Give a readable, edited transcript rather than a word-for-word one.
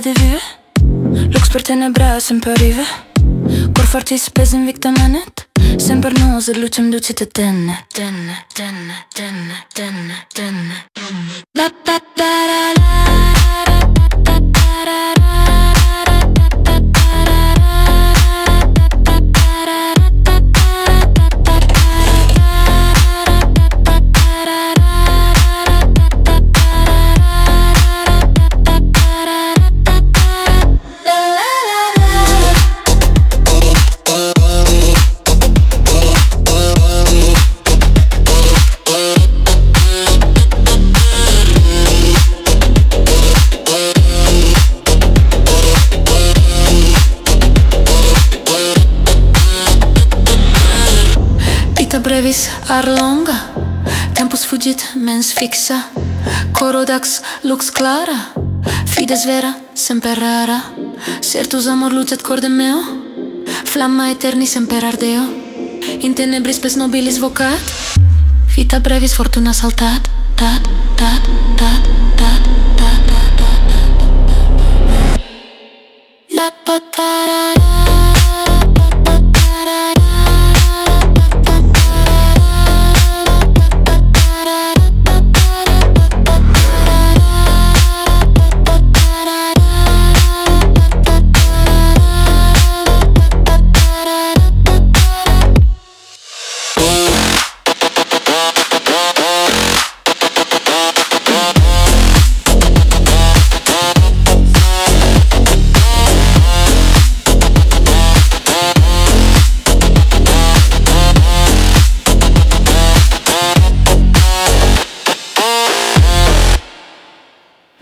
de vue. Lux per tenebras în parive. Cor forti spes în victamanet. Sempre nos e luce duce te tenne. Tenne, tenne, tenne, tenne, tenne. La da da da da. Brevis ar longa, tempus fugit mens fixa. Corodax lux clara, fides vera, semper rara. Certus amor lucet corde meo, flamma eterni semper ardeo. In tenebris spes nobilis vocat, vita brevis fortuna saltat. Dat, dat, dat, dat, dat, dat, dat. La patara.